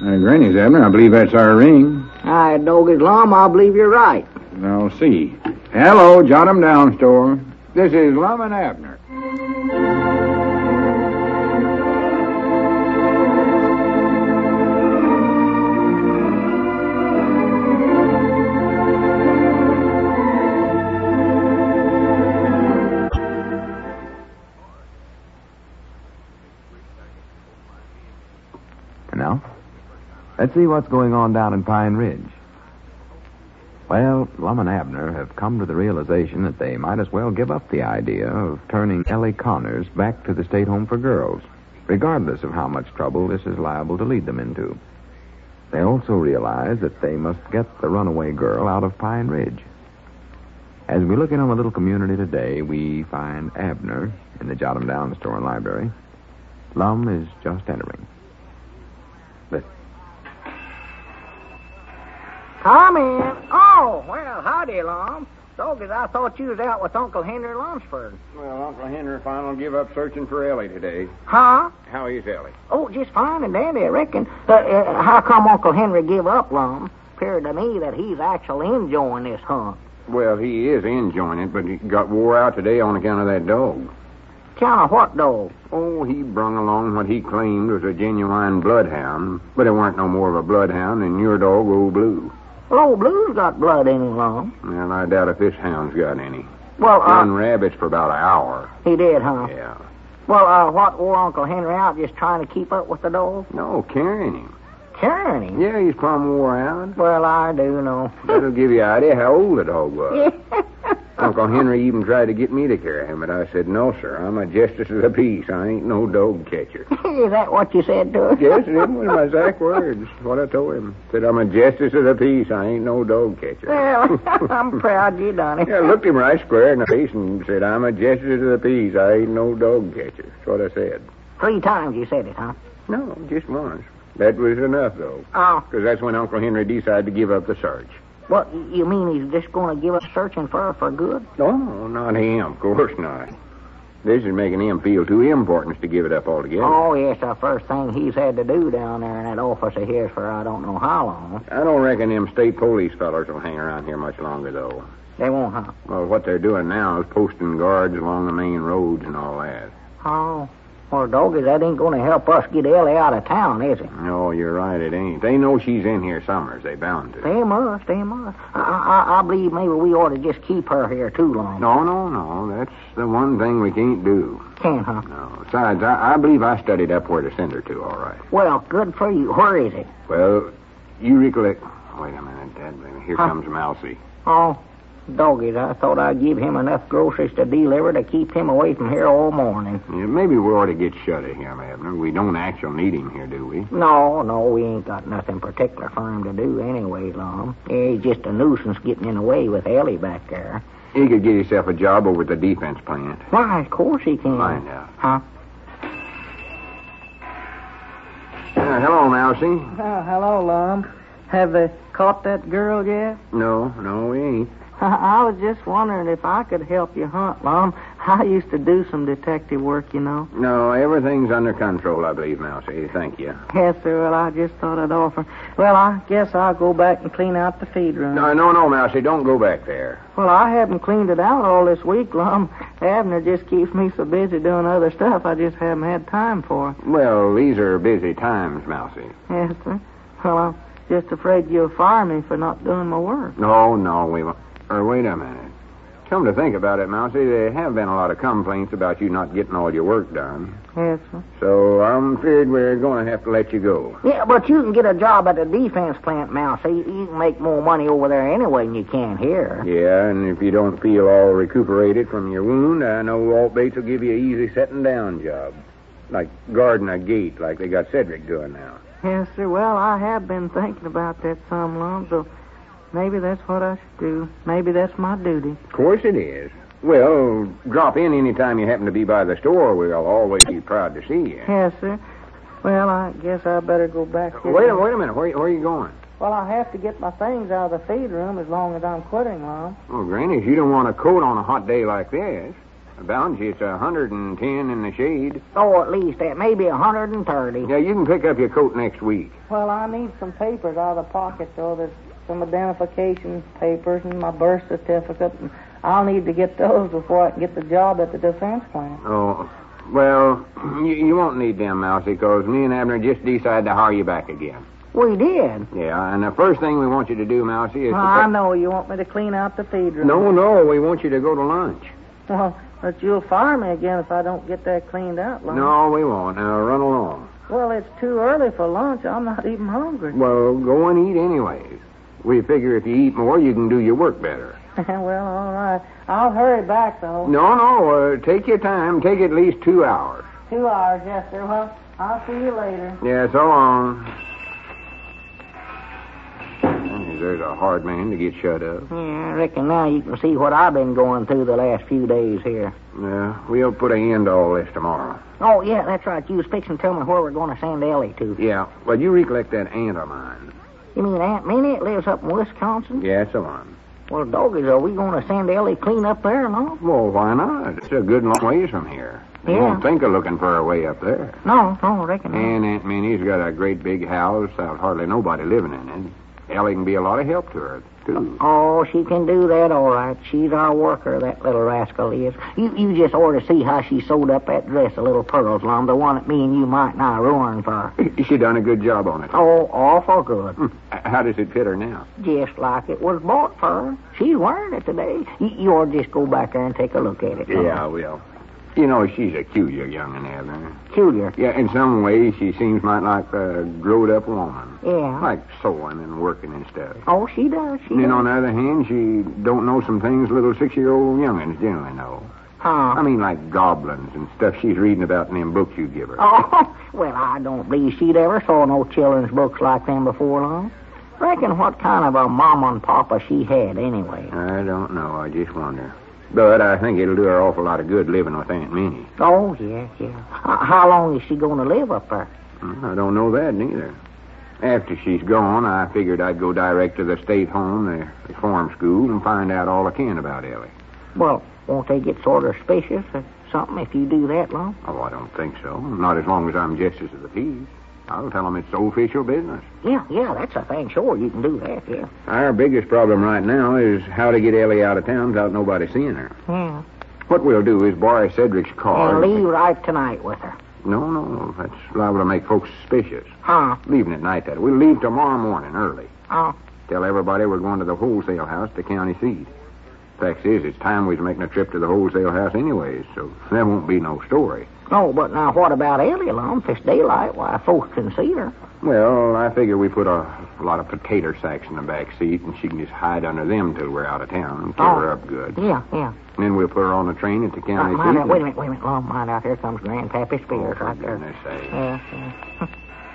Granny's, Abner. I believe that's our ring. Hi, Doggy's Lum. I believe you're right. I'll see. Hello, Jot 'em Down store. This is Lum and Abner. And now, let's see what's going on down in Pine Ridge. Well, Lum and Abner have come to the realization that they might as well give up the idea of turning Ellie Connors back to the State Home for Girls, regardless of how much trouble this is liable to lead them into. They also realize that they must get the runaway girl out of Pine Ridge. As we look in on the little community today, we find Abner in the Jot 'em Down store and library. Lum is just entering. Come in. Oh, well, howdy, Lum. Doggies, I thought you was out with Uncle Henry Lunsford. Well, Uncle Henry finally give up searching for Ellie today. Huh? How is Ellie? Oh, just fine and dandy, I reckon. How come Uncle Henry give up, Lum? Appeared to me that he's actually enjoying this hunt. Well, he is enjoying it, but he got wore out today on account of that dog. Count of what dog? Oh, he brung along what he claimed was a genuine bloodhound, but it weren't no more of a bloodhound than your dog, Old Blue. Well, Old Blue's got blood in him, Lum. Well, I doubt if this hound's got any. Well, Run rabbits for about an hour. He did, huh? Yeah. Well, what wore Uncle Henry out, just trying to keep up with the dog? No, carrying him. Carrying him? Yeah, he's plumb wore out. Well, I do know. That'll give you an idea how old the dog was. Uncle Henry even tried to get me to carry him, but I said, no, sir, I'm a justice of the peace. I ain't no dog catcher. Is that what you said to him? Yes, it was my exact words. What I told him. Said, I'm a justice of the peace. I ain't no dog catcher. Well, I'm proud you done it. Yeah, I looked him right square in the face and said, I'm a justice of the peace. I ain't no dog catcher. That's what I said. 3 times you said it, huh? No, just once. That was enough, though. Oh. Because that's when Uncle Henry decided to give up the search. What, you mean he's just going to give up searching for her for good? No, not him. Of course not. This is making him feel too important to give it up altogether. Oh, yes, the first thing he's had to do down there in that office of his for I don't know how long. I don't reckon them state police fellers will hang around here much longer, though. They won't, huh? Well, what they're doing now is posting guards along the main roads and all that. Oh. Well, Doggies, that ain't going to help us get Ellie out of town, is it? No, you're right, it ain't. They know she's in here somewhere. They bound to. They must. I believe maybe we ought to just keep her here too long. No. That's the one thing we can't do. Can't, huh? No. Besides, I believe I studied up where to send her to, all right. Well, good for you. Where is it? Well, you recollect... Wait a minute, Dad. Here comes Mousie. Oh, Doggies, I thought I'd give him enough groceries to deliver to keep him away from here all morning. Yeah, maybe we ought to get shut of him, Abner. We don't actually need him here, do we? No, we ain't got nothing particular for him to do anyway, Lum. He's just a nuisance getting in the way with Ellie back there. He could get himself a job over at the defense plant. Why, of course he can. Find out. Huh? Hello, Mousie. Oh, hello, Lum. Have they caught that girl yet? No, we ain't. I was just wondering if I could help you hunt, Lum. I used to do some detective work, you know. No, everything's under control, I believe, Mousie. Thank you. Yes, sir. Well, I just thought I'd offer. Well, I guess I'll go back and clean out the feed room. No, Mousie. Don't go back there. Well, I haven't cleaned it out all this week, Lum. Abner just keeps me so busy doing other stuff I just haven't had time for. Well, these are busy times, Mousie. Yes, sir. Well, I'm just afraid you'll fire me for not doing my work. No, we won't. Or wait a minute. Come to think about it, Mousie, there have been a lot of complaints about you not getting all your work done. Yes, sir. So I'm afraid we're going to have to let you go. Yeah, but you can get a job at the defense plant, Mousy. You can make more money over there anyway than you can here. Yeah, and if you don't feel all recuperated from your wound, I know Walt Bates will give you an easy setting down job. Like guarding a gate, like they got Cedric doing now. Yes, sir. Well, I have been thinking about that some, Lum, so maybe that's what I should do. Maybe that's my duty. Of course it is. Well, drop in any time you happen to be by the store. We'll always be proud to see you. Yes, sir. Well, I guess I better go back here. Wait a minute. Where are you going? Well, I have to get my things out of the feed room as long as I'm quitting, Lum. Oh, Granny, you don't want a coat on a hot day like this. Bounce, it's 110 in the shade. Oh, at least that. Maybe 130. Yeah, you can pick up your coat next week. Well, I need some papers out of the pocket, though. There's some identification papers and my birth certificate, and I'll need to get those before I can get the job at the defense plant. Oh, well, you won't need them, Mousy, because me and Abner just decided to hire you back again. We did. Yeah, and the first thing we want you to do, Mousy, is I know. You want me to clean out the feed room. No, we want you to go to lunch. Well, but you'll fire me again if I don't get that cleaned out, Lon. No, we won't. Now, run along. Well, it's too early for lunch. I'm not even hungry. Well, go and eat anyways. We figure if you eat more, you can do your work better. Well, all right. I'll hurry back, though. No, take your time. Take at least 2 hours. 2 hours, yes, sir. Well, I'll see you later. Yeah, so long. There's a hard man to get shut up. Yeah, I reckon now you can see what I've been going through the last few days here. Yeah, we'll put an end to all this tomorrow. Oh, yeah, that's right. You was fixing to tell me where we're going to send Ellie to. Yeah, well, you recollect that aunt of mine. You mean Aunt Minnie that lives up in Wisconsin? Yeah, that's the one. Well, doggies, are we going to send Ellie clean up there or not? Well, why not? It's a good long ways from here. You Yeah. won't think of looking for her way up there. No, I reckon not. And Aunt Minnie's got a great big house without hardly nobody living in it. Ellie can be a lot of help to her, too. Oh, she can do that all right. She's our worker, that little rascal is. You just ought to see how she sewed up that dress of little pearls, Lum, the one that me and you might not ruin for. She done a good job on it. Oh, awful good. How does it fit her now? Just like it was bought for her. She's wearing it today. You ought to just go back there and take a look at it. Lum. Yeah, I will. You know, she's a cuter young'un, Abner. Cuter. Yeah, in some ways, she seems might like a growed-up woman. Yeah. Like sewing and working and stuff. Oh, she does. She And then does. on the other hand, she don't know some things little 6-year-old young'uns generally know. Huh? I mean, like goblins and stuff she's reading about in them books you give her. Oh, well, I don't believe she'd ever saw no children's books like them before, Lum. Reckon what kind of a mama and papa she had, anyway. I don't know. I just wonder. But I think it'll do her an awful lot of good living with Aunt Minnie. Oh, yeah. How long is she going to live up there? I don't know that, neither. After she's gone, I figured I'd go direct to the state home, the reform school, and find out all I can about Ellie. Well, won't they get sort of suspicious or something if you do that, Lum? Oh, I don't think so. Not as long as I'm justice of the peace. I'll tell them it's official business. Yeah, that's a thing. Sure, you can do that, yeah. Our biggest problem right now is how to get Ellie out of town without nobody seeing her. Yeah. What we'll do is borrow Cedric's car. And leave right tonight with her. No, that's liable to make folks suspicious. Huh? Leaving at night, that. We'll leave tomorrow morning early. Oh. Tell everybody we're going to the wholesale house, the county seat. Fact is, it's time we was making a trip to the wholesale house anyways, so there won't be no story. Oh, but now what about Ellie, Lum? If it's daylight, why, folks can see her. Well, I figure we put a lot of potato sacks in the back seat, and she can just hide under them till we're out of town and cover her up good. Yeah. And then we'll put her on the train at the county Mind seat. out, wait a minute, Lum. Mind out, here comes Grandpappy Spears right there. Goodness sake. Yeah.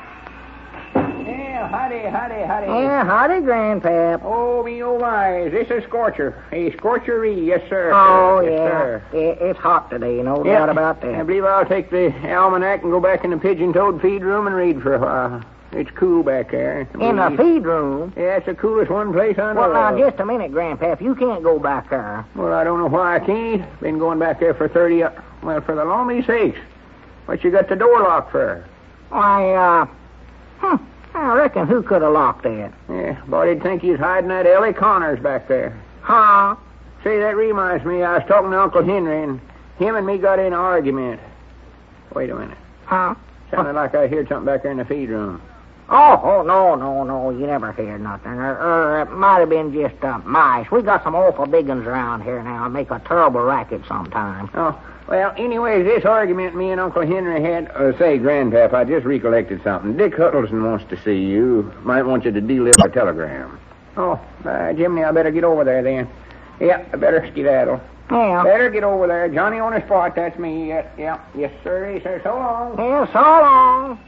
Yeah, howdy. Yeah, howdy, Grandpap. Oh, me oh my, is this a scorcher? A scorchery, yes, sir. Oh, Yes, yeah. sir. It's hot today, no doubt about that. I believe I'll take the almanac and go back in the pigeon-toed feed room and read for a while. It's cool back there. In the feed room? Yeah, it's the coolest one place I know Well, now, of. just a minute, Grandpap. You can't go back there. Well, I don't know why I can't. Been going back there for 30... Well, for the Lommy sakes. What you got the door locked for? Why, I reckon who could have locked that? Yeah, body'd think he's hiding that Ellie Connors back there. Huh? Say, that reminds me, I was talking to Uncle Henry, and him and me got in an argument. Wait a minute. Huh? Sounded like I heard something back there in the feed room. Oh, no. You never heard nothing. Or it might have been just mice. We got some awful big ones around here now and make a terrible racket sometimes. Oh, well, anyways, this argument me and Uncle Henry had... say, Grandpap, I just recollected something. Dick Huddleston wants to see you. Might want you to deliver a telegram. Oh, Jimmy, I better get over there then. Yeah, I better skedaddle. Yeah. Better get over there. Johnny on the spot, that's me. Yeah. Yes, sir. Yes, sir. So long. Yeah, so long.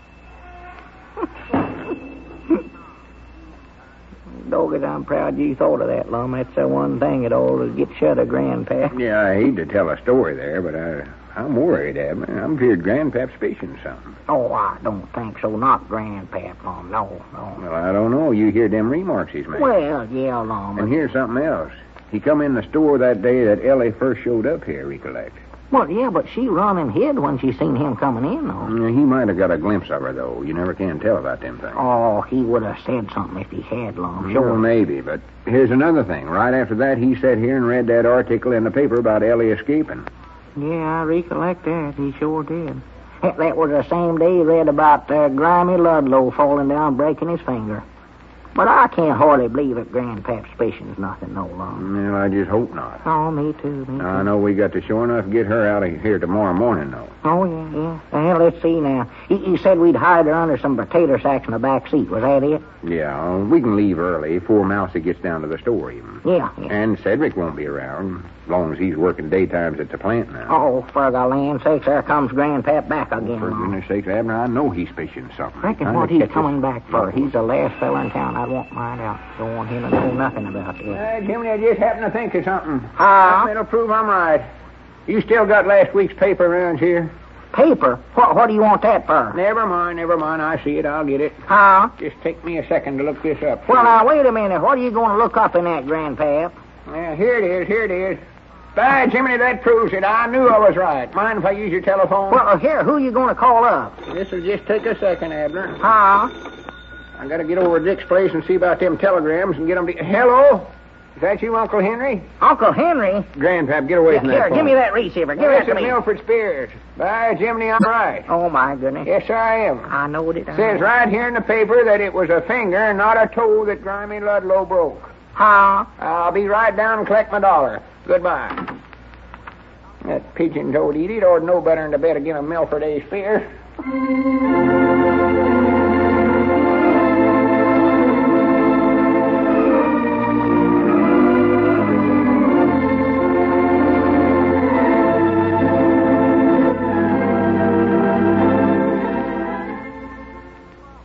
Dogged, I'm proud you thought of that, Lum. That's the one thing that ought to get shut of Grandpap. Yeah, I hate to tell a story there, but I'm worried, Abner. I'm feared Grandpap's fishing something. Oh, I don't think so. Not Grandpap, Lum. No. Well, I don't know. You hear them remarks he's made. Well, yeah, Lum. And here's something else. He come in the store that day that Ellie first showed up here, recollect. Well, yeah, but she run and hid when she seen him coming in, though. He might have got a glimpse of her, though. You never can tell about them things. Oh, he would have said something if he had, Lum. Sure, maybe, but here's another thing. Right after that, he sat here and read that article in the paper about Ellie escaping. Yeah, I recollect that. He sure did. That was the same day he read about Grimy Ludlow falling down, breaking his finger. But I can't hardly believe that Grandpap suspicions nothing, no longer. Well, I just hope not. Oh, me too, I know we got to sure enough get her out of here tomorrow morning, though. Oh, yeah. Well, let's see now. He said we'd hide her under some potato sacks in the back seat. Was that it? Yeah, we can leave early before Mousie gets down to the store, even. Yeah. And Cedric won't be around, as long as he's working daytimes at the plant now. Oh, for the land sakes, there comes Grandpap back again. For goodness sakes, Abner, I know he's fishing something. Reckon what he's coming back for. He's the last fella in town I'd want mine out. Don't want him to know nothing about this. Jimmy, I just happened to think of something. Huh? It'll prove I'm right. You still got last week's paper around here? Paper? What do you want that for? Never mind. I see it. I'll get it. Huh? Just take me a second to look this up. Well, now, wait a minute. What are you going to look up in that, Grandpap? Yeah, here it is. By Jiminy, that proves it. I knew I was right. Mind if I use your telephone? Well, here, who are you going to call up? This'll just take a second, Abner. Huh? I gotta get over to Dick's place and see about them telegrams and get them to... Hello? Is that you, Uncle Henry? Uncle Henry? Grandpap, get away from that Here, phone. give me that receiver. Give that to me. Milford Spears. By Jiminy, I'm right. Oh, my goodness. Yes, sir, I am. I know it. Says right here in the paper that it was a finger, not a toe, that Grimy Ludlow broke. Huh? I'll be right down and collect my dollar. Goodbye. That pigeon-toed idiot ought to know better than to bet against a Milford A. Spears.